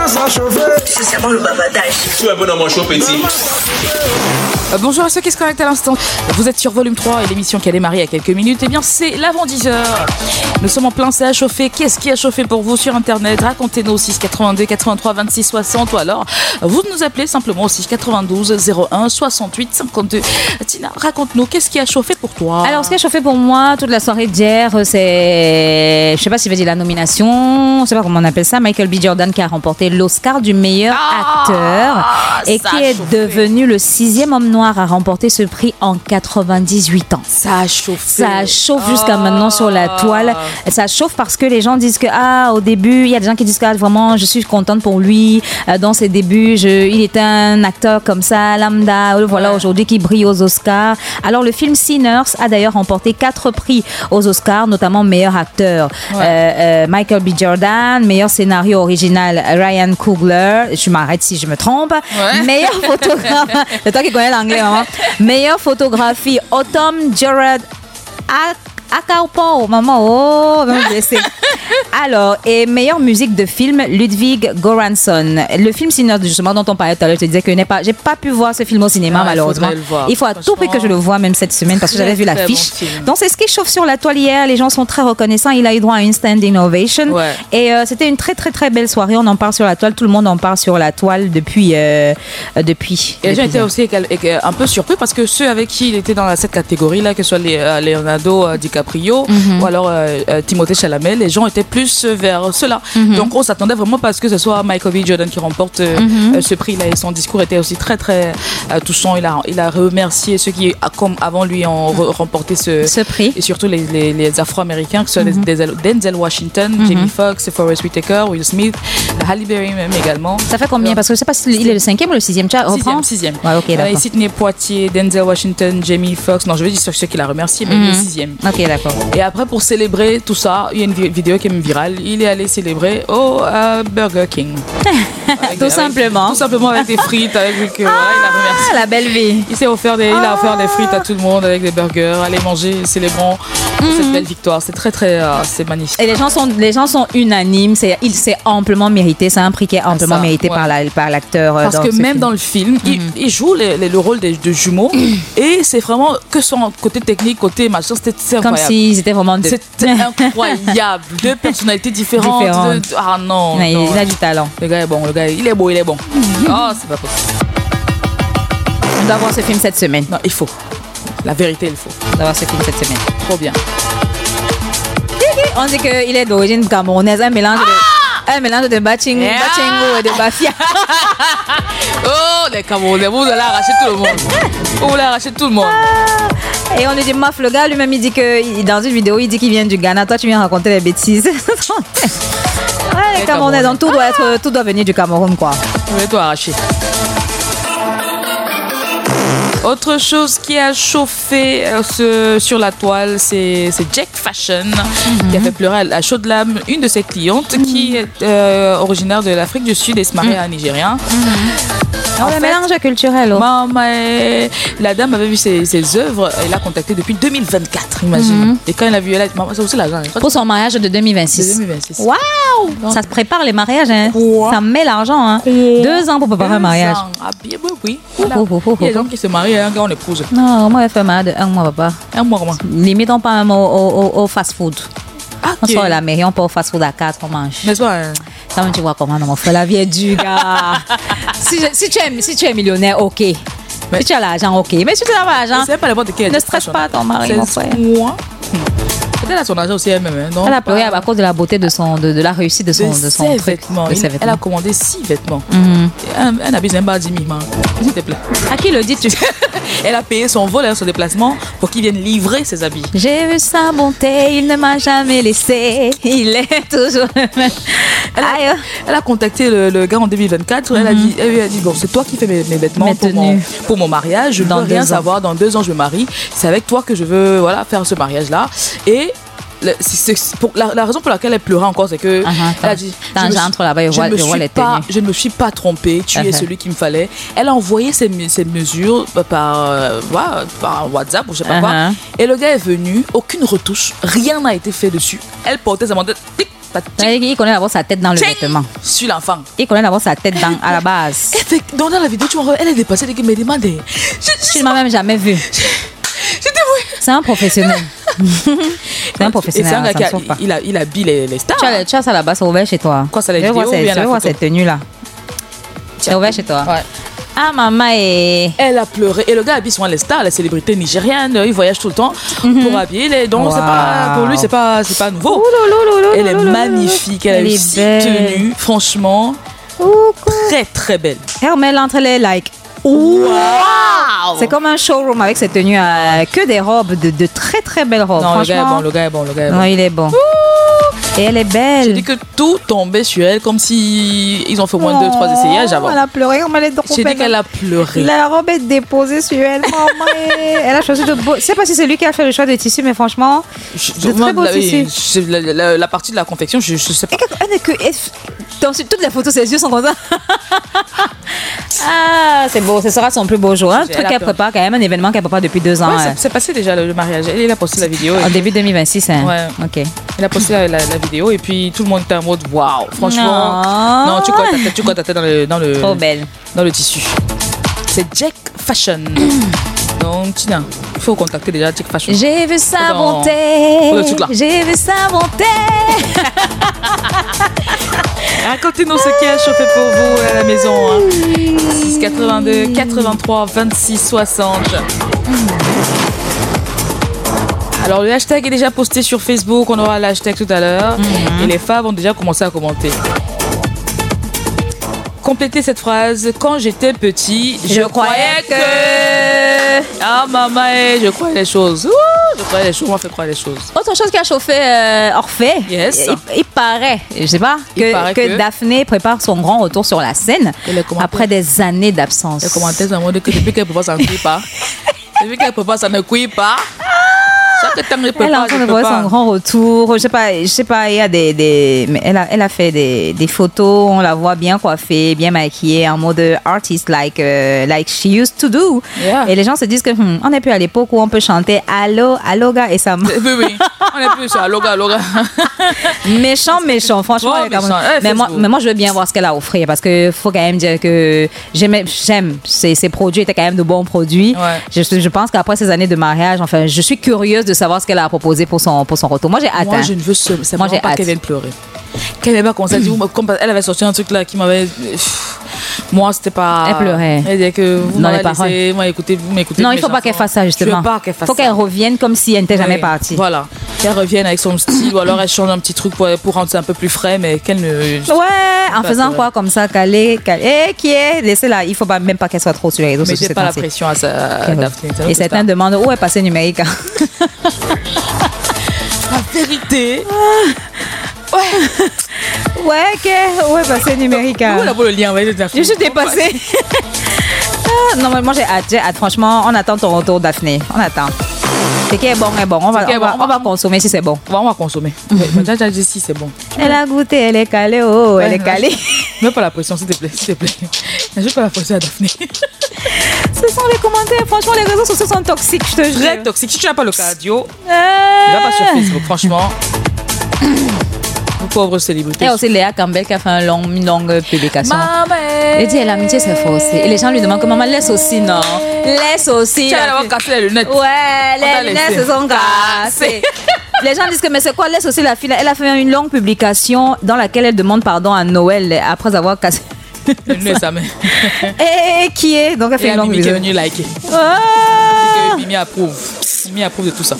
C'est seulement le bavardage. Tu es bon à manger au petit. Bonjour à ceux qui se connectent à l'instant. Vous êtes sur Volume 3 et l'émission qui a démarré il y a quelques minutes, eh bien c'est l'avant 10h. Nous sommes en plein, c'est à chauffer. Qu'est-ce qui a chauffé pour vous sur Internet? Racontez-nous au 6 82 83 26 60 ou alors vous nous appelez simplement au 6 92 01 68 52. Tina, raconte-nous, qu'est-ce qui a chauffé pour toi? Alors, ce qui a chauffé pour moi toute la soirée d'hier, c'est, je sais pas si je vais dire la nomination, je sais pas comment on appelle ça, Michael B. Jordan qui a remporté l'Oscar du meilleur acteur et qui est devenu le 6e homme noir à remporter ce prix en 98 ans. Ça a chauffé. Ça chauffe jusqu'à maintenant sur la toile. Ça chauffe parce que les gens disent que au début, il y a des gens qui disent que vraiment, je suis contente pour lui. Dans ses débuts, il était un acteur comme ça, lambda. Voilà, aujourd'hui qui brille aux Oscars. Alors le film Sinners a d'ailleurs remporté 4 prix aux Oscars, notamment meilleur acteur Michael B. Jordan, meilleur scénario original Ryan Coogler. Je m'arrête si je me trompe. Meilleur photographe. C'est toi qui connais l'anglais, maman. Meilleure photographie Autumn Gerard Akaupo, maman, même blessé. Alors, et meilleure musique de film, Ludwig Göransson. Le film Sinners, justement, dont on parlait tout à l'heure, je te disais que j'ai pas pu voir ce film au cinéma, malheureusement. Il faut à tout prix que je le voie, même cette semaine, parce que j'avais vu l'affiche. Donc, c'est ce qui chauffe sur la toile hier. Les gens sont très reconnaissants. Il a eu droit à une standing ovation. Et c'était une très, très, très belle soirée. On en parle sur la toile. Tout le monde en parle sur la toile depuis. Et les gens étaient aussi un peu surpris parce que ceux avec qui il était dans cette catégorie-là, que ce soit Leonardo DiCaprio ou alors Timothée Chalamet, les gens étaient plus vers cela. Donc on s'attendait vraiment pas à ce que ce soit Michael B. Jordan qui remporte ce prix-là, et son discours était aussi très très touchant. Il a remercié ceux qui, comme avant lui, ont remporté ce prix, et surtout les Afro-Américains, que ce soit Denzel Washington, Jamie Foxx, Forest Whitaker, Will Smith, Halle Berry même également. Ça fait combien? Parce que je sais pas s'il est le 5e ou le 6e. Sixième. Ouais, okay, d'accord. Sidney Poitier, Denzel Washington, Jamie Foxx. Non, je vais dire ceux qu'il a remercié, mais le 6e. Ok, d'accord. Et après, pour célébrer tout ça, il y a une vidéo qui est virale. Il est allé célébrer au Burger King. Tout simplement avec des frites, avec il a remercié. La belle vie. Il a offert des frites à tout le monde avec des burgers. Allez manger, célébrons cette belle victoire. C'est très très, c'est magnifique. Et les gens sont unanimes. C'est amplement mérité. C'est un prix qui est amplement mérité par l'acteur. Parce que même dans le film, il joue le rôle de jumeaux et c'est vraiment que son côté technique, côté machin, c'était incroyable. Comme s'ils étaient vraiment deux. C'était incroyable. Deux personnalités différentes. Non. Il a du talent. Le gars est bon. Il est beau. Oh, c'est pas possible. On doit voir ce film cette semaine. Non, il faut. La vérité, il faut. On doit voir ce film cette semaine. Trop bien. On dit qu'il est d'origine camerounaise, un mélange de Bachingo et de Bafia. Oh, les Camerounais, vous allez arracher tout le monde. Et on lui dit, Maf, le gars lui-même, il dit que dans une vidéo, il dit qu'il vient du Ghana. Toi, tu viens raconter des bêtises. Les Camerounais, donc tout doit venir du Cameroun, quoi. On va tout arracher. Autre chose qui a chauffé sur la toile, c'est Jack Fashion qui a fait pleurer à chaudes larmes une de ses clientes qui est originaire de l'Afrique du Sud et se marie à un Nigérien. Le mélange culturel. La dame avait vu ses œuvres, elle l'a contacté depuis 2024, imagine. Et quand elle a vu, elle a dit, maman, c'est aussi l'argent. Pour son mariage de 2026. Waouh! Ça se prépare les mariages, hein. Ça met l'argent, hein. 2 ans pour préparer un mariage. Ah bien, oui. Voilà. Il y a des gens qui se marient, un gars, on épouse. Non, moi, elle fait mal de 1 mois, papa. 1 mois, comment? Limitons pas un mot au fast-food. Okay. On sort à la mairie, on peut au fast-food à 4, on mange. N'est-ce pas? Quand tu vois comment on fait la vie est dure, gars. si tu es millionnaire, ok. Si tu as l'argent, ok. Mais si tu n'as pas l'argent, c'est pas n'importe qui. Ne stresse pas ton mari, mon frère. Moi. Peut-être à son argent aussi elle-même. Elle a pleuré à cause de la beauté de la réussite de son truc. Vêtements. Elle a commandé 6 vêtements. Un habit Zemba 10 000, s'il te plaît. À qui le dis-tu? Elle a payé son vol et son déplacement pour qu'il vienne livrer ses habits. J'ai vu sa bonté, il ne m'a jamais laissé. Il est toujours le même. Elle a contacté le gars en 2024. Elle lui a dit bon, c'est toi qui fais mes vêtements pour mon mariage. Je ne veux rien savoir. Dans 2 ans, je me marie. C'est avec toi que je veux faire ce mariage-là. Et la raison pour laquelle elle pleurait encore, c'est que elle a dit je ne me suis pas trompée, tu es celui qu'il me fallait. Elle a envoyé ces mesures par WhatsApp ou je sais pas quoi, et le gars est venu, aucune retouche, rien n'a été fait dessus. Elle portait sa montre, Il connaît d'abord sa tête dans le vêtement. Sur l'enfant. Il connaît d'abord sa tête à la base. Dans la vidéo, tu vois, elle est dépassée et me demande. Tu ne m'as même jamais vu. C'est un professionnel. C'est un professionnel. Et c'est un gars qui il habille les stars. Tu as ça là-bas, c'est ouvert chez toi. Quoi, ça, les vidéos ou bien la photo? cette tenue-là. C'est ouvert chez toi. Ouais. Ah, maman est... Elle a pleuré. Et le gars habille souvent les stars, les célébrités nigériennes. Il voyage tout le temps pour habiller les... Donc, c'est pas, pour lui, c'est pas nouveau. Elle est magnifique. Elle a une tenue, franchement, très, très belle. Hermel entre les like. Wow! C'est comme un showroom avec cette tenue. Que des robes, de très, très belles robes. Non, franchement. le gars est bon. Non, il est bon. Et elle est belle. J'ai dit que tout tombait sur elle comme si ils ont fait au moins 2-3 essayages avant. Elle a pleuré comme elle est trop J'ai dit qu'elle a pleuré. La robe est déposée sur elle. Maman, elle a choisi de beau. Je sais pas si c'est lui qui a fait le choix de tissu, mais franchement, de très beau tissu. La partie de la confection, je sais pas. Dans toutes les photos, ses yeux sont comme ça. Ah, c'est beau. Ce sera son plus beau jour. Un truc qu'elle prépare quand même, un événement qu'elle prépare depuis 2 ans. Ouais, c'est passé déjà le mariage. Il a posté la vidéo. En début 2026, hein. Ouais. Ok. Il a posté la vidéo et puis tout le monde était en mode waouh. Franchement, non, tu cotes ta tête dans le trop belle. Dans le tissu. C'est Jack Fashion. Donc, Tina, il faut contacter déjà Jack Fashion. J'ai vu sa bonté. J'ai vu sa bonté. Racontez-nous ce qui a chauffé pour vous à la maison. 6 82 83 26 60. Alors, le hashtag est déjà posté sur Facebook. On aura le hashtag tout à l'heure. Et les femmes ont déjà commencé à commenter. Complétez cette phrase. Quand j'étais petit, je croyais que... Ah, maman, je croyais les choses. Je croyais les choses. On m'a fait croire les choses. Autre chose qui a chauffé Orphée. Yes. Il paraît, je sais pas, que Daphné prépare son grand retour sur la scène après des années d'absence. Les commentaires, c'est en mode que depuis qu'elle prépare, ça ne cuit pas. Depuis qu'elle prépare, ça ne cuit pas. Chaque temps, elle est en train de voir son grand retour. Je sais pas, il y a mais elle a fait des photos, on la voit bien coiffée, bien maquillée, en mode artist like she used to do. Yeah. Et les gens se disent que on n'est plus à l'époque où on peut chanter Allo, Alloga et ça. Oui, on n'est plus sur Alloga. méchant, franchement. Mais moi, je veux bien voir ce qu'elle a offert parce que faut quand même dire que j'aime ses produits étaient quand même de bons produits. Ouais. Je pense qu'après ces années de mariage, enfin, je suis curieuse de savoir ce qu'elle a proposé pour son retour. Moi, j'ai hâte. Moi, je ne veux pas qu'elle vienne pleurer. Qu'elle n'ait pas commencé à dire, comme elle avait sorti un truc là qui m'avait... Moi, c'était pas... Elle pleurait. Elle disait que vous m'avez laissé, vous m'écoutez. Non, il ne faut pas qu'elle fasse ça, justement. Je veux pas qu'elle fasse ça. Il faut qu'elle revienne comme si elle n'était jamais partie. Voilà. Qu'elle revienne avec son style, ou alors elle change un petit truc pour rendre ça un peu plus frais, mais qu'elle ne... Ouais, en faisant quoi comme ça, caler. Qui est... Laissez-la. Il ne faut même pas qu'elle soit trop sur les réseaux sociaux. Mettez pas la pression à Daphné. Et certains demandent où est passé numérique. La vérité. Où est passé numérique? Où là pour le lien? Je suis dépassée. Non, mais moi j'ai hâte. Franchement, on attend ton retour, Daphné. On attend. C'est qui est bon. On va consommer si c'est bon. On va consommer. Déjà dit si c'est bon. Elle a goûté, elle est calée. Elle est calée. Mets pas la pression, s'il te plaît. N'ajoute pas la pression à Daphné. Ce sont les commentaires. Franchement, les réseaux sociaux sont toxiques, je te jure. Très toxiques. Si tu n'as pas le cardio, va pas sur Facebook, franchement. Pauvre célébrité. Et aussi Léa Campbell qui a fait une longue publication. Maman. Elle dit l'amitié c'est forcé. Et les gens lui demandent que maman laisse aussi, non? Laisse aussi. Tu vas avoir cassé les lunettes. Ouais, les lunettes se sont cassées. Les gens disent que mais c'est quoi? Laisse aussi la fille. Elle a fait une longue publication dans laquelle elle demande pardon à Noël après avoir cassé. Les lunettes sa mère. Et qui est? Donc elle fait une longue vidéo. Et Mimi qui est venue liker. Mimi approuve de tout ça.